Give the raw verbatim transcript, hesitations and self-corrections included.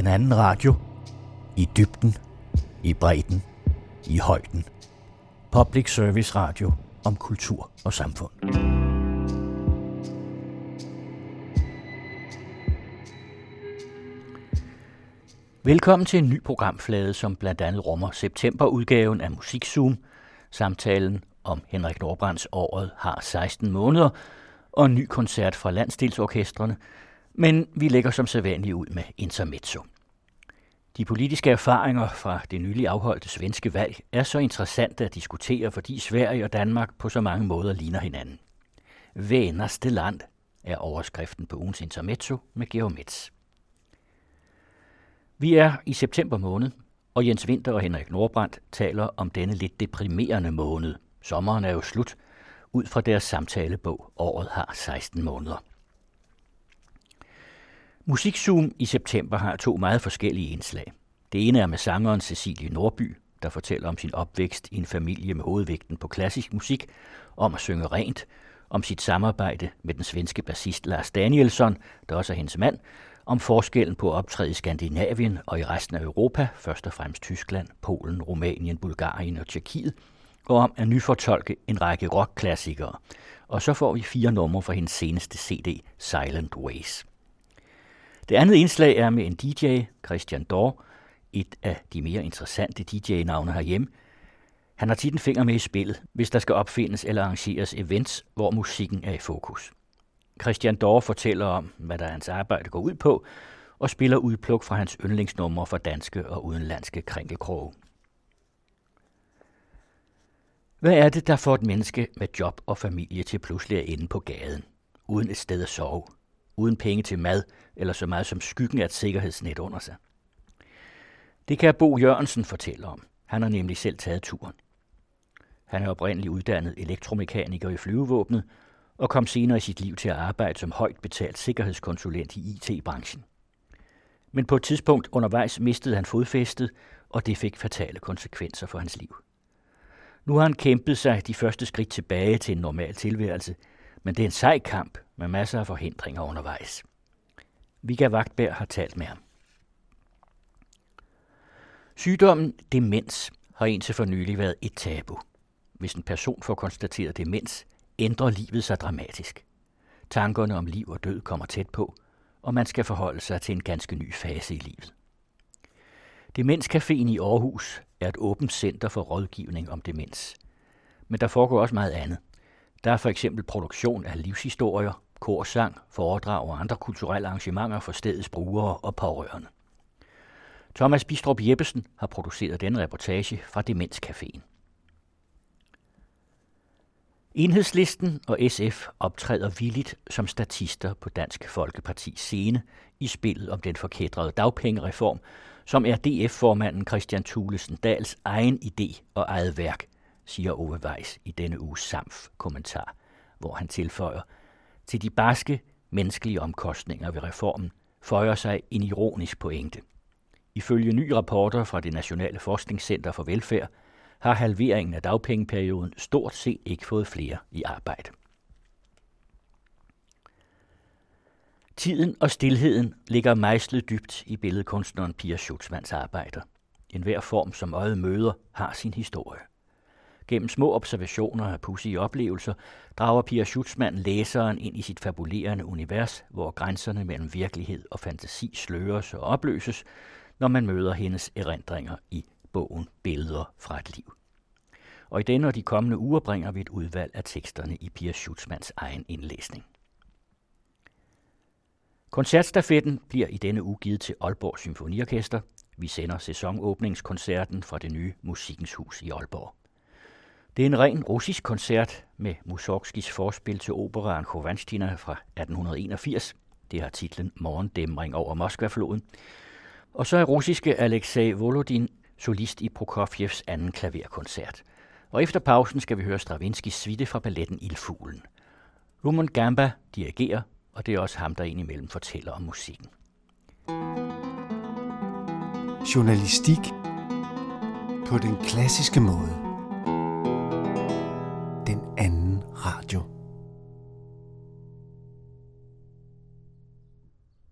Den anden radio. I dybden, i bredden, i højden. Public Service Radio om kultur og samfund. Velkommen til en ny programflade, som blandt andet rummer septemberudgaven af Musikzoom, samtalen om Henrik Nordbrands Året har seksten måneder og en ny koncert fra landsdelsorkestrene, men vi lægger som sædvanligt ud med intermezzo. De politiske erfaringer fra det nylig afholdte svenske valg er så interessante at diskutere, fordi Sverige og Danmark på så mange måder ligner hinanden. Vänaste land er overskriften på ugens intermezzo med Georg Metz. Vi er i september måned, og Jens Winther og Henrik Nordbrandt taler om denne lidt deprimerende måned. Sommeren er jo slut, ud fra deres samtalebog Året har seksten måneder. Musikzoom i september har to meget forskellige indslag. Det ene er med sangeren Cecilie Nordby, der fortæller om sin opvækst i en familie med hovedvægten på klassisk musik, om at synge rent, om sit samarbejde med den svenske bassist Lars Danielsson, der også er hendes mand, om forskellen på at optræde i Skandinavien og i resten af Europa, først og fremmest Tyskland, Polen, Rumænien, Bulgarien og Tjekkiet, og om at nyfortolke en række rockklassikere. Og så får vi fire numre fra hendes seneste C D, Silent Ways. Det andet indslag er med en D J, Christian Dorr, et af de mere interessante D J-navne herhjemme. Han har tit en finger med i spillet, hvis der skal opfindes eller arrangeres events, hvor musikken er i fokus. Christian Dorr fortæller om, hvad der er hans arbejde går ud på, og spiller udpluk fra hans yndlingsnumre for danske og udenlandske krinkelkroge. Hvad er det, der får et menneske med job og familie til pludselig at ende på gaden, uden et sted at sove, uden penge til mad eller så meget som skyggen af et sikkerhedsnet under sig? Det kan Bo Jørgensen fortælle om. Han har nemlig selv taget turen. Han er oprindeligt uddannet elektromekaniker i flyvevåbnet, og kom senere i sit liv til at arbejde som højt betalt sikkerhedskonsulent i I T-branchen. Men på et tidspunkt undervejs mistede han fodfæstet, og det fik fatale konsekvenser for hans liv. Nu har han kæmpet sig de første skridt tilbage til en normal tilværelse, men det er en sej kamp med masser af forhindringer undervejs. Vigga Vagtberg har talt med ham. Sygdommen demens har indtil for nylig været et tabu. Hvis en person får konstateret demens, ændrer livet sig dramatisk. Tankerne om liv og død kommer tæt på, og man skal forholde sig til en ganske ny fase i livet. Demenscaféen i Aarhus er et åbent center for rådgivning om demens. Men der foregår også meget andet. Der er for eksempel produktion af livshistorier, korsang, foredrag og andre kulturelle arrangementer for stedets brugere og pårørende. Thomas Bistrup Jeppesen har produceret denne reportage fra Demenscaféen. Enhedslisten og S F optræder villigt som statister på Dansk Folkepartis scene i spillet om den forkædrede dagpengereform, som er D F-formanden Kristian Thulesen Dahls egen idé og eget værk, siger Ove Weiss i denne uges Samf-kommentar, hvor han tilføjer, til de barske menneskelige omkostninger ved reformen føjer sig en ironisk pointe. Ifølge nye rapporter fra det Nationale Forskningscenter for Velfærd har halveringen af dagpengeperioden stort set ikke fået flere i arbejde. Tiden og stilheden ligger mejslet dybt i billedkunstneren Pia Schutzmanns arbejder. En hver form, som øjet møder, har sin historie. Gennem små observationer af pudsige oplevelser drager Pia Schutzmann læseren ind i sit fabulerende univers, hvor grænserne mellem virkelighed og fantasi sløres og opløses, når man møder hendes erindringer i bogen Billeder fra et liv. Og i denne og de kommende uger bringer vi et udvalg af teksterne i Pia Schutzmanns egen indlæsning. Koncertstafetten bliver i denne uge givet til Aalborg Symfoniorkester. Vi sender sæsonåbningskoncerten fra det nye Musikkens Hus i Aalborg. Det er en ren russisk koncert med Mussorgskijs forspil til operaen Khovantshchina fra atten enogfirs. Det har titlen Morgendæmring over Moskvafloden. Og så er russiske Alexej Volodin solist i Prokofjevs anden klaverkoncert. Og efter pausen skal vi høre Stravinskys suite fra balletten Ildfuglen. Rumon Gamba dirigerer, og det er også ham, der indimellem fortæller om musikken. Journalistik på den klassiske måde.